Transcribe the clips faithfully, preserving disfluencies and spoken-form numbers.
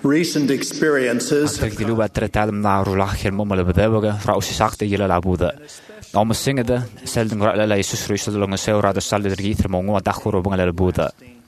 recent experiences Ag di luba tretal na rulach el momale bedevoga fra usi sakte gila la buda. Om singede selden gra la Jesus Christus longa seura de salde der githre mongo dachuro bungale buda.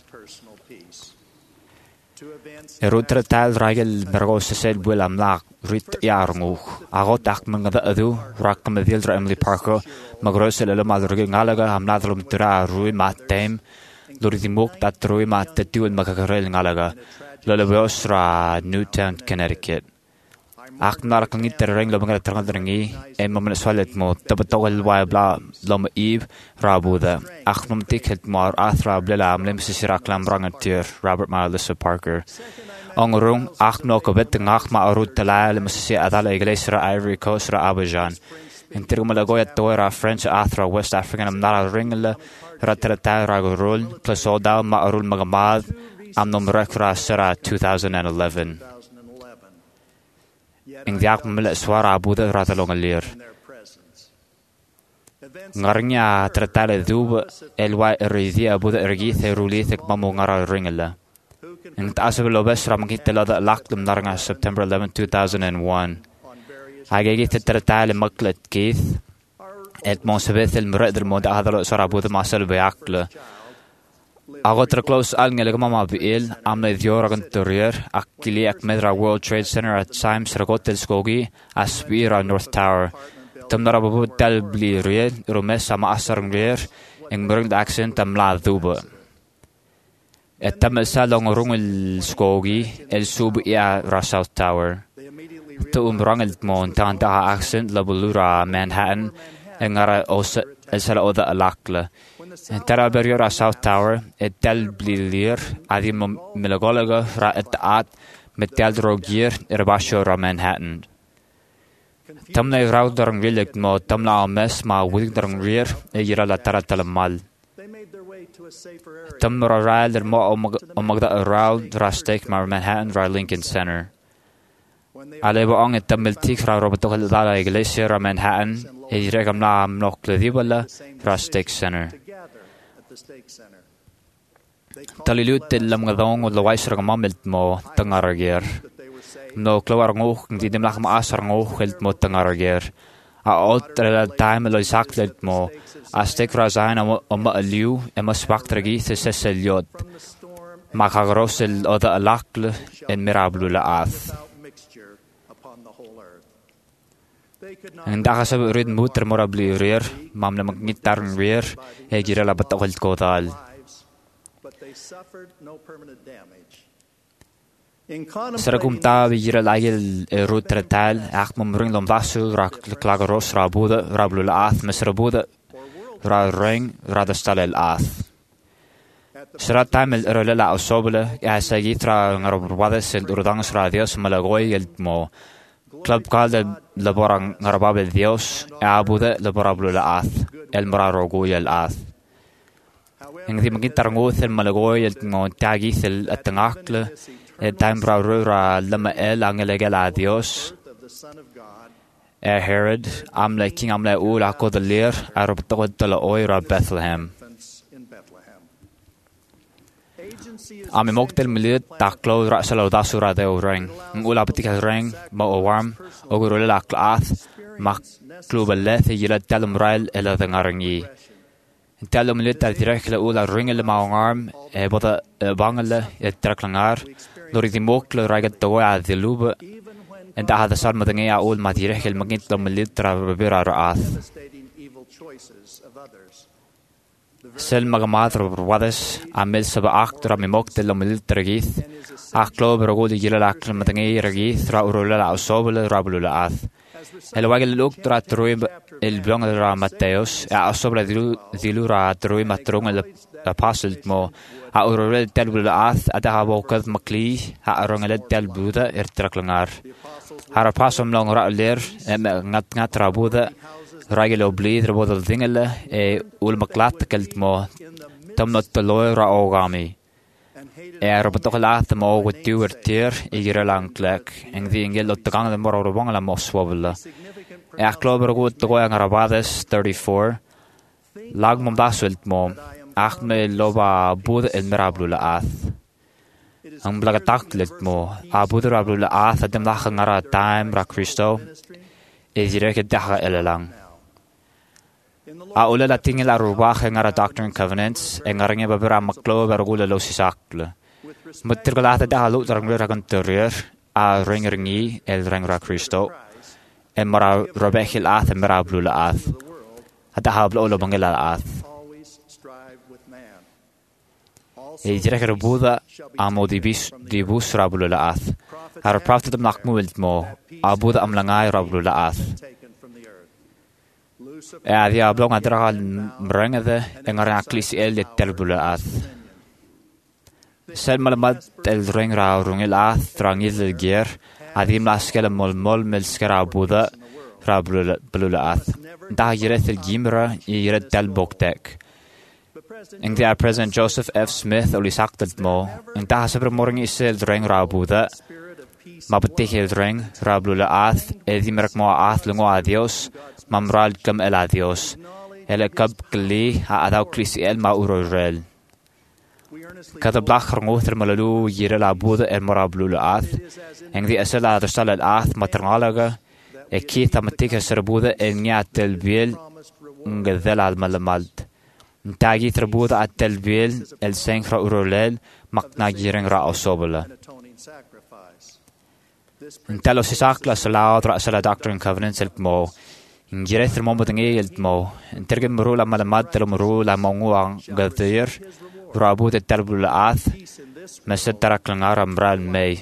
Er tretal ragel bergos sel bulam la rit yarngu. Agot ak mangada adu rak me dildra Emily Parker magrosel le madrge ngalaga am nadlum tra rui matem lori di mok dat rui mat tuul magagarel ngalaga. Lolabosra, Newtown, Connecticut. Ak narak ng itereng lo mga trangadrangi e mamanasalit mo tabatawal wa bla lom eve rabuda. Ak num ticket mo athra blela amlim sisirak lam rangatir Robert Marlissa Parker. Ang rung ak no kabet ngak ma arut tala le masisi adala iglesia Ivory Coast ra Abidjan. Intir malagoya toira French athra West African am nara ringla ratrata ragurul klasoda ma arul magamad. Am nom rekra sera twenty eleven. Ing diak mele swara abuda ratalong alir. Ngarnya tratale dub elwa eridi abuda ergi therulithik mamu ngara ringela. Ing taasabelo besra mangitela da laklum naranga September eleventh two thousand one. Agegi tratale maklet keith. Et monsebeth el mredr mod ahadalo sara abuda masal beakle. Agotra close al ngele mama biil amna dioragan torier akili ak medra World Trade Center at Symes ragotel skogi aspira North Tower tamnara babu tal bli riel romes sama asar ngler ing merung accent am la duba et tam salong rungel skogi el sub ya ra South Tower to umrangel mon tanda accent la bulura Manhattan engara os el sala oda alakla. Tara beriora South Tower et tel blilir adim milagolaga ra et at met tel drogier erbasho ra Manhattan. Tamna raudarang rilik mo tamla mes ma wigdarang rir e yira la tara talamal. Tamra rail mo omagda raud ra steak ma Manhattan ra Lincoln Center. Alebo ang et tamiltik ra robotokal dala iglesia ra Manhattan e regam la mnoklidibala ra steak center. Talilut lam ngadong o lawais ra mamilt mo tangarager. No klawar ngok ng didim lak maasar ngok helt mo tangarager. A ot rela time lo isaklet mo. A steak ra zain o maaliw e masbaktragi se seselyot. Makagrosel o da alakle en mirablu la ath. Ang dakasab rin muter morabli rir, mamla magnitar ng rir, e gira la batakal kodal. Saragum tabi gira lagil rut retal, ak mamring lombasu, rak klagaros rabuda, rablu la ath, mes rabuda, ra ring, radastal el ath. Sarat tamil erolala osobele, e asagitra ngarabwades el urdangas radios malagoy el mo. Club calde laborang ngarabab el Dios, e abude laborablo la ath, el mararogoy el ath. Ing di magitar ngoth el malagoy el montagith el atangakle, e taimbra rura lama el angelegel a Dios. E Herod, amle king amle ul ako de leer, a robtogod tala oira Bethlehem. Ami moktel milit taklo ra salo dasura de ring. Ngula betika ring ma owarm ogurul la klath mak klubeleth yila talum rail ela dangaringi. Talum milit al direkle ula ringel ma arm e boda bangele e traklangar lori di mokle ragat to a de lube en da hada salma dinga ul ma direkel magint lo milit tra bera raath. Sel magamadro wades amel saba aktra mi moktel om litragith aklo berogoli gila lakl matangi ragith ra urola la osobele rabulula ath el wagel luktra troib el blanc ra Mateos a osobele dilu dilu ra troib matrong el apostle mo a urola telbula ath ada habokad makli ha arongel tel buda ertraklangar har pasom long ra ler ngat ngat rabuda Ragel oblid robot dingele e ul maklat kelt mo tamnot taloy ra ogami e robotoklat mo with tuer tier e girelang klek eng di ingel otgang de moro robong la moswobla e aklober gut to ang rabades thirty-four lag mom baswelt mo achme loba bud el merablu la ath Ang blagataklit mo, abudo rablo la ath adem lach ngara time ra Kristo, e direk daha elalang. A ula la tingil arubach ngara Doctrine and Covenants, e ngaringe babira maklo bargula lo sisakle. Mutirgalata daha lut rang ragan terir, a ringringi el rang ra Kristo, e mara robechil ath e mara blu la ath. Hada hablo lo bangila la ath. E direk rebuda amo dibis dibus rablu la ath. Har praftet am nakmuilt mo, abuda am langai rablu la ath. E adi ablong adragal mrengade engara aklisi el de telblu la ath. Sel malamad el ring ra rungil ath drangil el gier, adi mlaskele mol mol melskera abuda rablu la ath. Da yiret el gimra yiret tel boktek. En de President Joseph F. Smith oli saktet mo, en da sabre morgen is el ring ra abuda, ma betek el ring rablu la ath, e di merk mo ath lungo a Dios, mamral kam el a Dios, el kab kli ha adaw klisi el ma uro rel. Kada blach rngother malalu yire la abuda el morablu la ath, en di esel a dersal el ath maternalaga, e kita matik es abuda el ngat el biel, ngedel al malamalt. Ntagi terbuda at telbil el sengra urolel makna giring ra osobala. Ntalo sisakla sala tra sala Doctrine and Covenants el mo. Ingire thermo modangi el mo. Intergem mru la malamad telo mru la monguang gadir rabud et telbul ath meset taraklangar ambral may.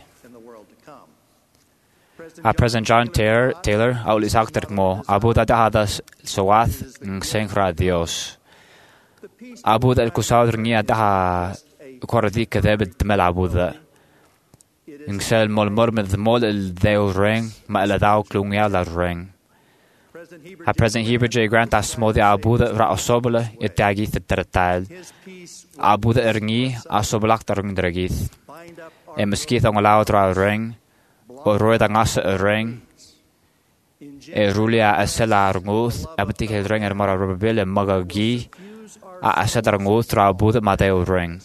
A President John Taylor Taylor auli sakter mo abuda dahadas soath ng sengra Dios. Abud el kusaud ringia daha kordi kadebet temel abuda. Ingsel mol mol med mol el deo ring ma el dao klungia la ring. A President Heber J. Grant asmodi abuda ra osobla itagi tertal. Abuda ringi asoblak tarung dragith. E meskith ang lao tra ring o roed ang asa ring. E rulia asela runguth abetik el ring er mara rubele magagi. A asadar ngoth ra abuda mateo ring.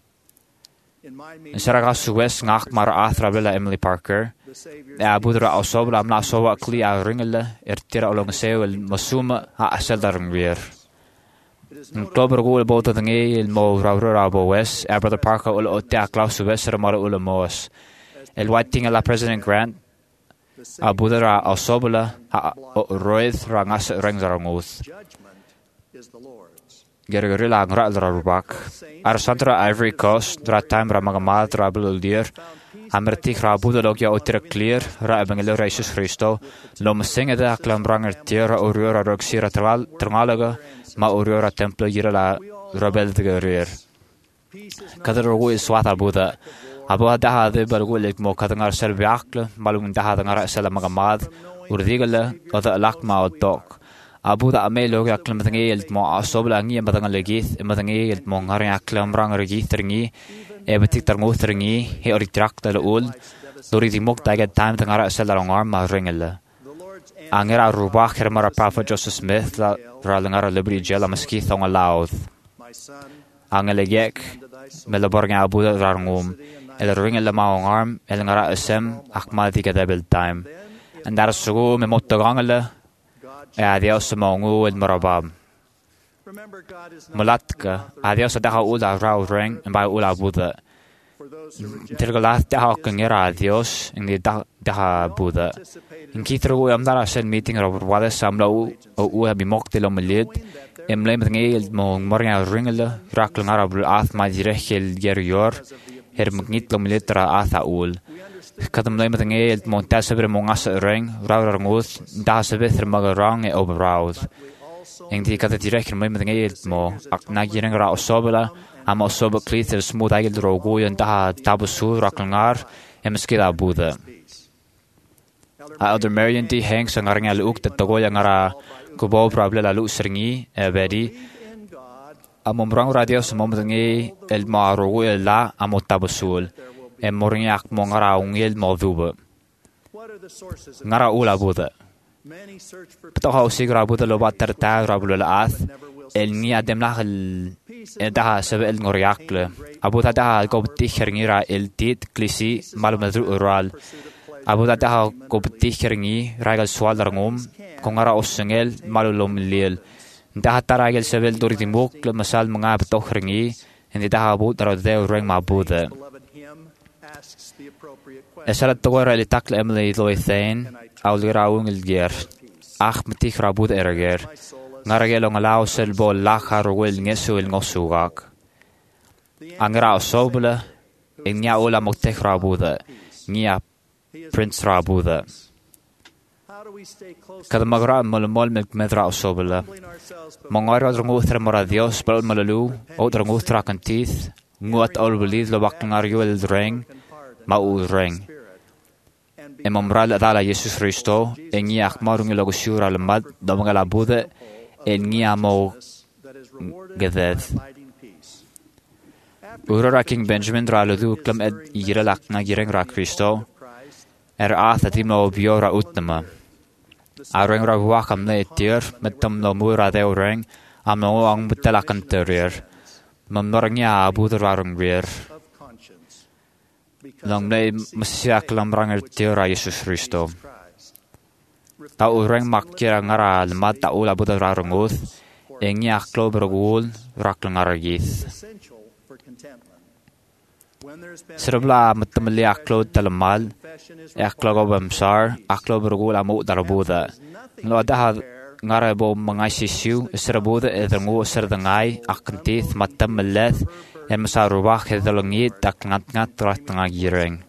Saraga suwes ngak mar athra bela Emily Parker. E abuda ra osobla amna sowa kli a ringele er tira olong seo el masuma a asadar ngwir. In klober go el bota dange el mo ra ra bo wes e brother Parker ul o tea klaus wes ra mar ul moas. El whiting la President Grant abuda ra osobla a roed ra ngas ring ra ngoth. Gergerila ang ra rubak. Ar santra Ivory Coast, dra time ra magamad ra buldir. Amertik ra buda logya o tira clear ra ebangelo ra Jesus Christo. Lo masinga da aklam ranger tira o riora roxira trangalaga ma o riora templo gira la rebel de gerir. Kadar ro is swat abuda. Abu daha de bargulik mo kadangar selbiakle malung daha dangar sela magamad urdigala o da lakma o dok. Abuda amelo ga klamtangi el mo asobla ngi madangal legith madangi el mo ngari aklam rang regith ringi e betik tar ngoth ringi he oritrak tal ul dori di mok daga time tangara selar arm ma ringela angera rubach hermara Prophet Joseph Smith ra langara liberty jela maski thong allowed angele gek melaborga abuda rangum el ringela ma arm el ngara asem akmadi ga double time and dar sugo me motogangela Adios mongu el marabab. Mulatka, adios daha ula rau ring and by ula buddha. Tirgalat daha kangera adios in the daha buddha. In Kitru amdara send meeting of Wallace Samla o u have been mocked the lomelid. Emblem the nail mong morning ringela, rackling arab ath my direchel gerior, her magnit lomelitra atha ul. Kadam lema the nail montasabre mongas ring, router ngooth, dasabith magarang e overroud. In the cat direct lema the nail mo, aknagiring ra osobela, am osoba cleater smooth agil rogo and daha tabusu racklingar, emskida buddha. Elder Marion D. Hanks ang aring aluk at tagoy ang ara kubo problem lalu seringi ebedi amomrang radio sa momangi el marugo el la amotabusul e morinyak mo ngara ungil moduba ngara ula buda Petoha usig ra Buddha lobat terta ra bulul ath. El ni adem lah el daha sebe el ngoriakle. Abu daha gobtich ngira el tit klisi malumedru ural. Abu daha gobtich ngi ragal swal rangum kongara osengel malulom lil. Daha taragel sebel duridimuk le masal mga betoh ngi endi daha abu daro deu reng ma Buddha. Esalat togora li takle emle loithain aulira ungel gier. Ach metich ra Buddha erger. Ngaragelo ngalaw sel bol lakar wil ngesu il ngosugak. Angra osobla ingnya ula moktek ra Buddha. Ngia Prince ra Buddha. Kada magra molmol mek medra osobla. Mongora drungutra mora Dios bal malalu o drungutra kantith nguat ol belid lo bakngar yuel dreng ma u dreng. Emomral adala Jesus Christo ingnya akmarung lo gusura lemad domangala Buddha Engia mo gedeth. Urora King Benjamin draludu klam ed yirelak na gireng ra Christo. Er ath atim no biora utnama. Areng ra wakam na etir metam no mura deo reng am no ang betelakan terir. Mamnorangya abu derarung rir. Long ne masya klam ranger tira Jesus Christo. Ta ureng makira ngara lemat ta ula buta rarunguth engnya aklo bergul rakl ngaragith serbla metemeli aklo telemal aklo go bamsar aklo bergul amu darbuda lo dah ngara bo mangasisiu serbuda edengu serdengai akentith matemelleth em sarubah hedolongit tak ngat-ngat rat ngagireng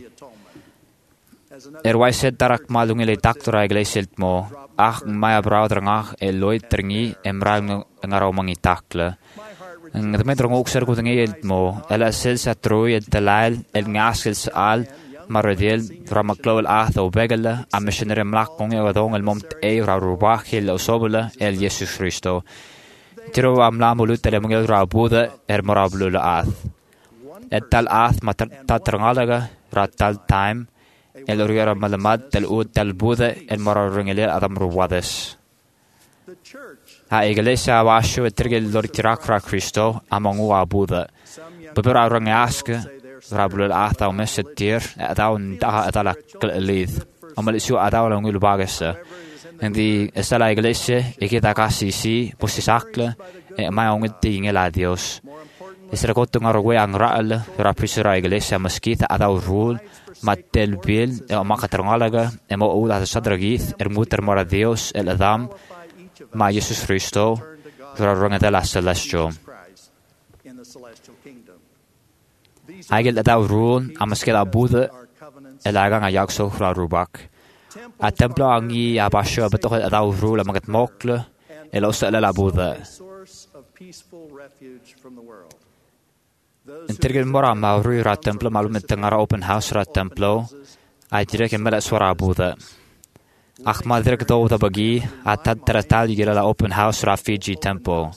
Erwai set tarak malung ele taktura iglesielt mo ach maya brother ngach eloy tringi emrang ngaraw mangitakle ngedmet rongok ser kutengelt mo ela sel sa troy et dalal el ngaskels al marodel ramaklol atho begela a missionary mlak kong e wadong el momt e ra rubah el osobla el Jesus Christo tiro amla mulut el mongel ra Buddha er morablu la ath et tal ath matatrangalaga ra tal time El oriara malamat tel ud tel Buddha el morarungele adam ruwades. Ha iglesia washu etrigel lortirak ra Christo among ua Buddha. Bubura runge aske rabulul atha mesetir adaw daha adala klelith. Amal isu adaw langul bagesse. Endi esala iglesia ikita kasi si posisakle e mai ongit tingela Dios. Esra kotung arwe ang raal ra prisura iglesia meskita adaw rule Matel bil e makatrangalaga e mo ula sadragith er muter mora Dios el adam ma Jesus Christo ra ronga de la celestial Agel adaw rule amaskela Buddha el agang ayak so ra rubak a templo angi abasho betoh adaw rule magat mokle el osela la Buddha Intergel mora mauri ra templo malumet tengara open house ra templo ai direk emela swara Buddha Ahmad direk do da bagi atat tratal yela la open house ra Fiji temple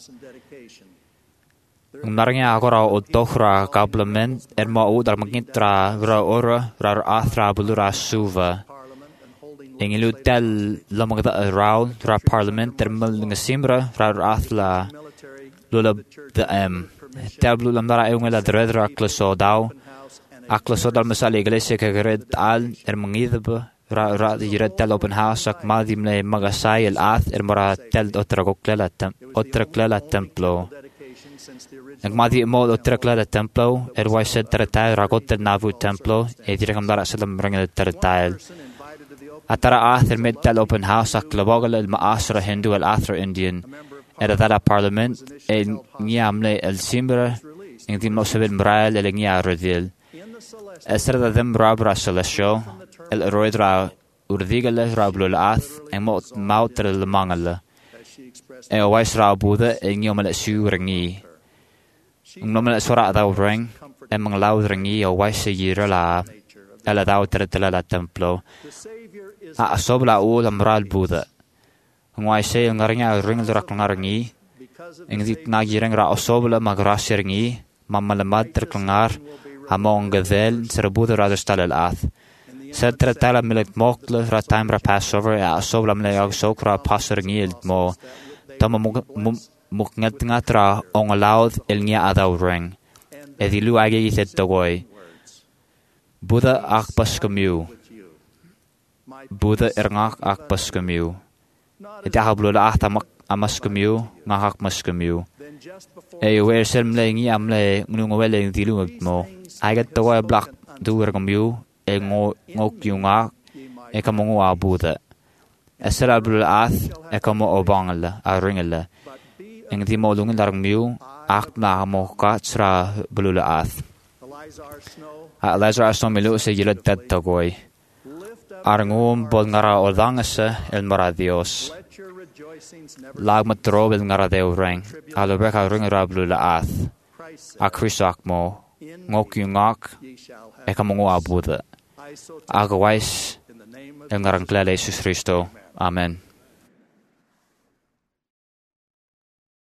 Narnya agora o tohra complement erma o dar magitra ra ora ra athra bulura suva Engilu tel lamagda around ra parliament termal ngasimra ra athla lula the em Tablu lamdara eungela dredra klaso daw aklaso dal masal iglesia kagred al er mangidba ra ra yired tel open house ak madim le magasay el ath er mora tel otra goklela tem otra klela templo Ak madi mo otra klela templo er wai set tratal ra gotel navu templo e direkam dara salam rangel tratal Atara ath er met tel open house ak labogel el maasra Hindu el athra Indian Era dalla parliament e niamle el simbra in di mosebel mrael el nia rodil. Esra da dem rabra celestial el roidra urdigale rablul ath en mot mautre le mangale. E waisra Buddha e niomele su ringi. Nomele sora daw ring e mang laud ringi o waise yira la el daw tretela la templo. A sobla u la mral Buddha. Ngwai se ngarnya ring drak ngarngi ingit nagireng ra osobla magrasirngi mamalamat terklangar among gazel serbuda radestal al ath Sa tratala milik mokla ra time ra Passover a sobla milik sokra pastor ngild mo. Tama muk ngat ngatra ong allowed il ngia adaw ring. Edi lu age ithet togoy. Buddha ak paskamiu. Buddha erngak ak paskamiu. Edi akablula ahtamak amaskamiu ngakak maskamiu. E wer selmle ngi amle nungwele dilu mo. Agat togoy black duwer kamiu. E ngo ngok yungak e kamongu a Buddha. Esra blul ath e kamo obangala a ringala. Eng di mo lungin larang miu ak na mo katra blul ath. A Lazar Snow milu se yilad tat tagoy. Arngum bol ngara odangasa el mara Dios. Lag matro bel ngara deo ring. Alobeka ring ra blul ath. A Krisak mo ngok yungak e kamongu a Buddha. Agawais el ngarang klala Jesus Kristo. Amen.